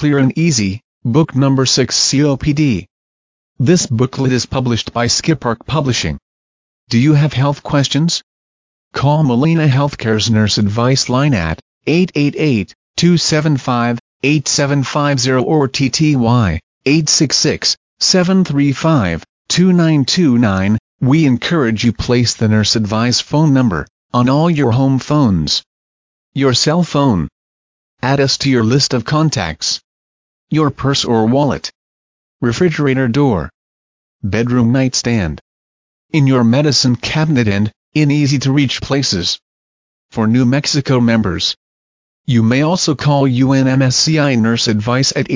Clear and Easy, Book Number 6 COPD. This booklet is published by Skippark Publishing. Do you have health questions? Call Molina Healthcare's Nurse Advice Line at 888-275-8750 or TTY 866-735-2929. We encourage you place the Nurse Advice phone number on all your home phones. Your cell phone. Add us to your list of contacts. Your purse or wallet. Refrigerator door. Bedroom nightstand. In your medicine cabinet and in easy-to-reach places. For New Mexico members, you may also call UNMSCI Nurse Advice at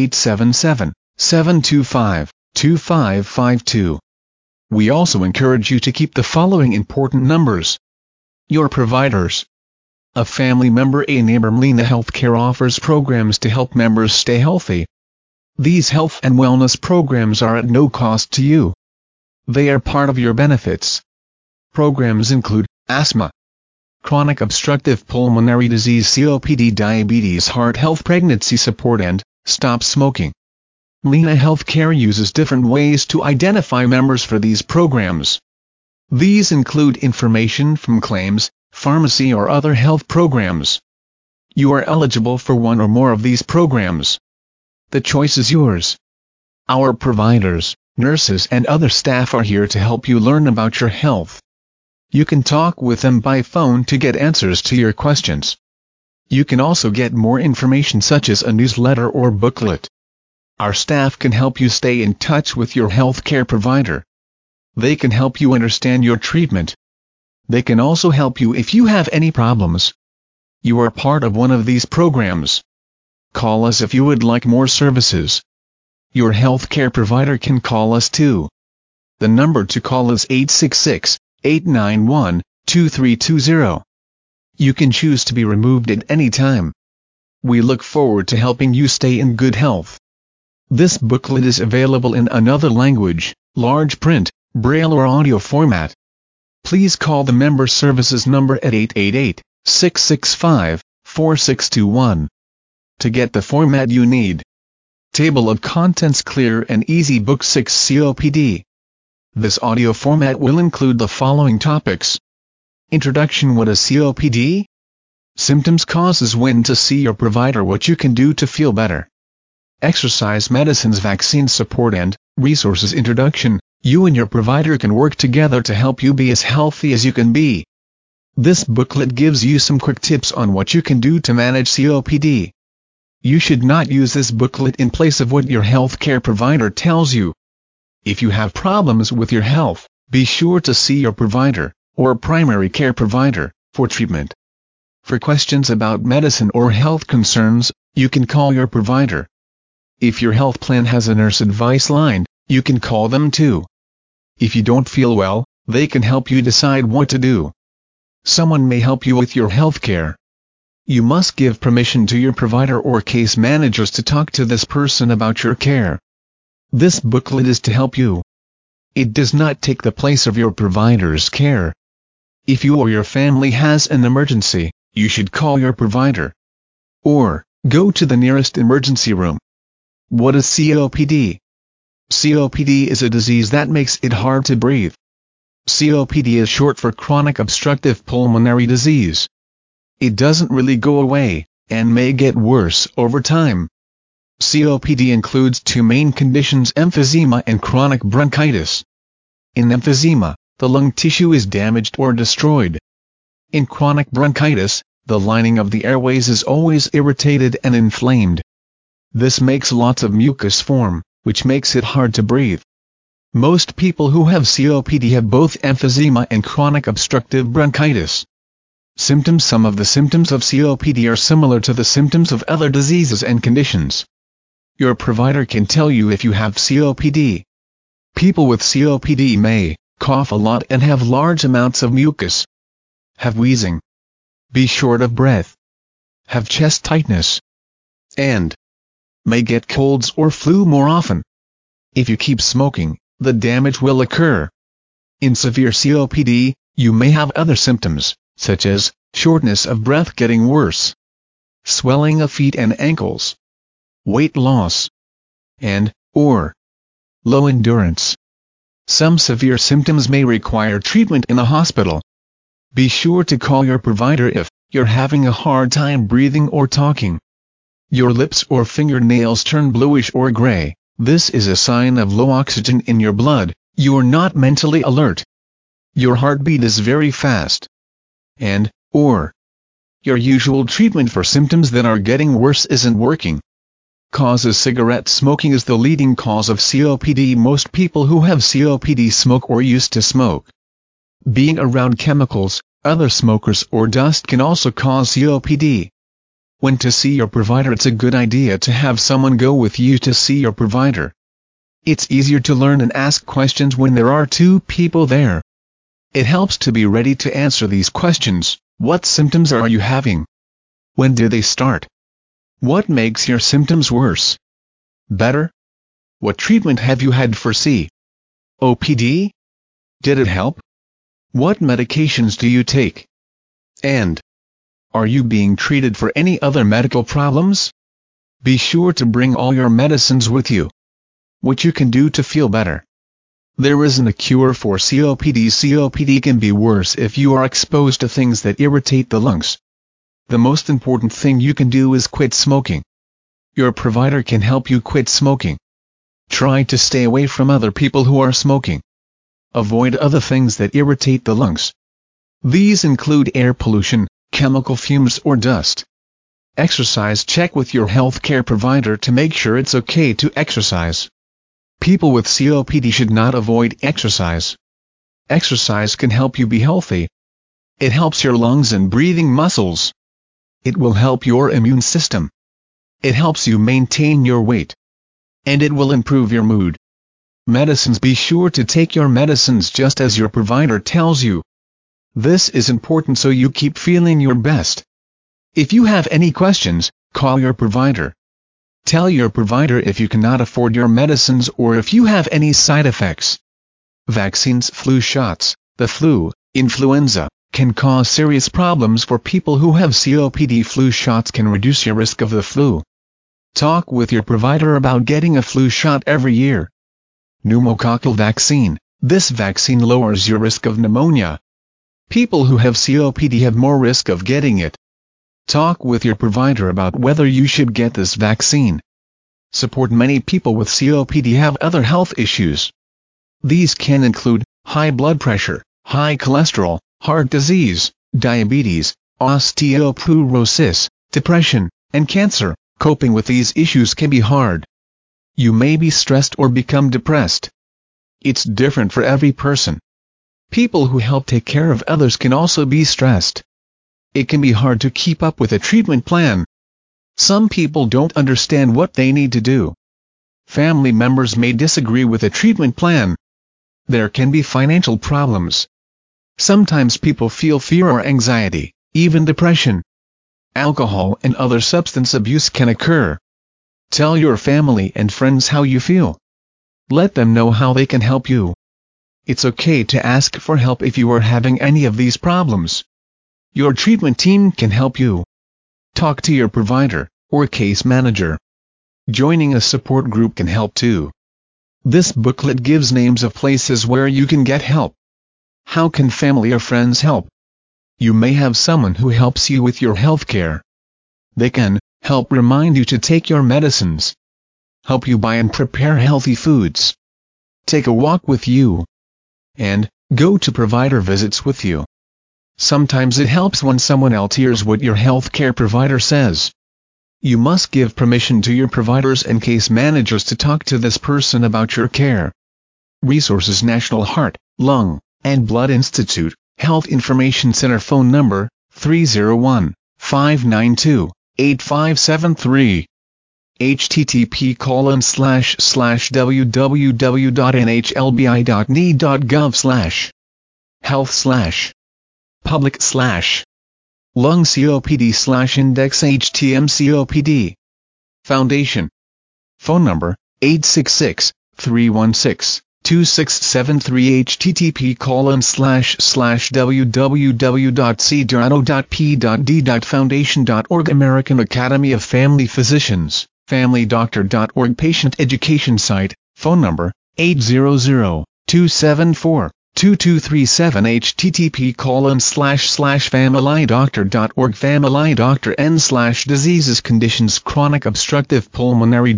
877-725-2552. We also encourage you to keep the following important numbers. Your providers. A family member, a neighbor. Molina Healthcare offers programs to help members stay healthy. These health and wellness programs are at no cost to you. They are part of your benefits. Programs include asthma, chronic obstructive pulmonary disease COPD, diabetes, heart health, pregnancy support, and stop smoking. Molina Healthcare uses different ways to identify members for these programs. These include information from claims, pharmacy, or other health programs. You are eligible for one or more of these programs. The choice is yours. Our providers, nurses, and other staff are here to help you learn about your health. You can talk with them by phone to get answers to your questions. You can also get more information such as a newsletter or booklet. Our staff can help you stay in touch with your healthcare provider. They can help you understand your treatment. They can also help you if you have any problems. You are part of one of these programs. Call us if you would like more services. Your healthcare provider can call us too. The number to call is 866-891-2320. You can choose to be removed at any time. We look forward to helping you stay in good health. This booklet is available in another language, large print, braille, or audio format. Please call the member services number at 888-665-4621 to get the format you need. Table of Contents: Clear and Easy, Book 6 COPD. This audio format will include the following topics. Introduction: What is COPD? Symptoms, causes, when to see your provider, what you can do to feel better. Exercise, medicines, vaccine support, and resources. Introduction: You and your provider can work together to help you be as healthy as you can be. This booklet gives you some quick tips on what you can do to manage COPD. You should not use this booklet in place of what your healthcare provider tells you. If you have problems with your health, be sure to see your provider, or primary care provider, for treatment. For questions about medicine or health concerns, you can call your provider. If your health plan has a nurse advice line, you can call them too. If you don't feel well, they can help you decide what to do. Someone may help you with your health care. You must give permission to your provider or case managers to talk to this person about your care. This booklet is to help you. It does not take the place of your provider's care. If you or your family has an emergency, you should call your provider. Or, go to the nearest emergency room. What is COPD? COPD is a disease that makes it hard to breathe. COPD is short for chronic obstructive pulmonary disease. It doesn't really go away, and may get worse over time. COPD includes two main conditions: emphysema and chronic bronchitis. In emphysema, the lung tissue is damaged or destroyed. In chronic bronchitis, the lining of the airways is always irritated and inflamed. This makes lots of mucus form, which makes it hard to breathe. Most people who have COPD have both emphysema and chronic obstructive bronchitis. Symptoms: Some of the symptoms of COPD are similar to the symptoms of other diseases and conditions. Your provider can tell you if you have COPD. People with COPD may cough a lot and have large amounts of mucus, have wheezing, be short of breath, have chest tightness, and may get colds or flu more often. If you keep smoking, the damage will occur. In severe COPD, you may have other symptoms, such as shortness of breath getting worse, swelling of feet and ankles, weight loss, and/or low endurance. Some severe symptoms may require treatment in a hospital. Be sure to call your provider if you're having a hard time breathing or talking. Your lips or fingernails turn bluish or gray. This is a sign of low oxygen in your blood. You're not mentally alert. Your heartbeat is very fast. And/or your usual treatment for symptoms that are getting worse isn't working. Causes. Cigarette smoking is the leading cause of COPD. Most people who have COPD smoke or used to smoke. Being around chemicals, other smokers or dust can also cause COPD. When to see your provider. It's a good idea to have someone go with you to see your provider. It's easier to learn and ask questions when there are two people there. It helps to be ready to answer these questions. What symptoms are you having? When do they start? What makes your symptoms worse? Better? What treatment have you had for COPD? Did it help? What medications do you take? And are you being treated for any other medical problems? Be sure to bring all your medicines with you. What you can do to feel better. There isn't a cure for COPD. COPD can be worse if you are exposed to things that irritate the lungs. The most important thing you can do is quit smoking. Your provider can help you quit smoking. Try to stay away from other people who are smoking. Avoid other things that irritate the lungs. These include air pollution, chemical fumes or dust. Exercise. Check with your healthcare provider to make sure it's okay to exercise. People with COPD should not avoid exercise. Exercise can help you be healthy. It helps your lungs and breathing muscles. It will help your immune system. It helps you maintain your weight. And it will improve your mood. Medicines. Be sure to take your medicines just as your provider tells you. This is important so you keep feeling your best. If you have any questions, call your provider. Tell your provider if you cannot afford your medicines or if you have any side effects. Vaccines. Flu shots. The flu, influenza, can cause serious problems for people who have COPD. Flu shots can reduce your risk of the flu. Talk with your provider about getting a flu shot every year. Pneumococcal vaccine. This vaccine lowers your risk of pneumonia. People who have COPD have more risk of getting it. Talk with your provider about whether you should get this vaccine. Support. Many people with COPD have other health issues. These can include high blood pressure, high cholesterol, heart disease, diabetes, osteoporosis, depression, and cancer. Coping with these issues can be hard. You may be stressed or become depressed. It's different for every person. People who help take care of others can also be stressed. It can be hard to keep up with a treatment plan. Some people don't understand what they need to do. Family members may disagree with a treatment plan. There can be financial problems. Sometimes people feel fear or anxiety, even depression. Alcohol and other substance abuse can occur. Tell your family and friends how you feel. Let them know how they can help you. It's okay to ask for help if you are having any of these problems. Your treatment team can help you. Talk to your provider or case manager. Joining a support group can help too. This booklet gives names of places where you can get help. How can family or friends help? You may have someone who helps you with your health care. They can help remind you to take your medicines. Help you buy and prepare healthy foods. Take a walk with you. And go to provider visits with you. Sometimes it helps when someone else hears what your healthcare provider says. You must give permission to your providers and case managers to talk to this person about your care. Resources. National Heart, Lung, and Blood Institute, Health Information Center. Phone number, 301-592-8573. http://www.nhlbi.ne.gov/health/public/lung COPD/index HTM-COPD. Foundation. Phone number, 866-316-2673. http://www.cdrno.p.d.foundation.org. American Academy of Family Physicians. familydoctor.org patient education site, phone number, 800-274-2237 http://familydoctor.org familydoctor n/diseases conditions chronic obstructive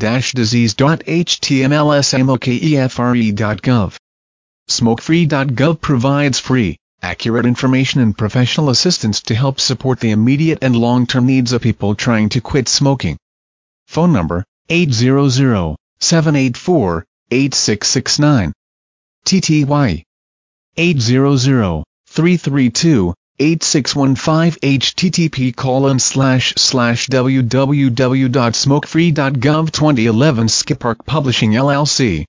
pulmonary-disease.html/smokefre.gov Smokefree.gov provides free, accurate information and professional assistance to help support the immediate and long-term needs of people trying to quit smoking. Phone number, 800-784-8669. TTY 800-332-8615 http://www.smokefree.gov 2011 Skipark Publishing LLC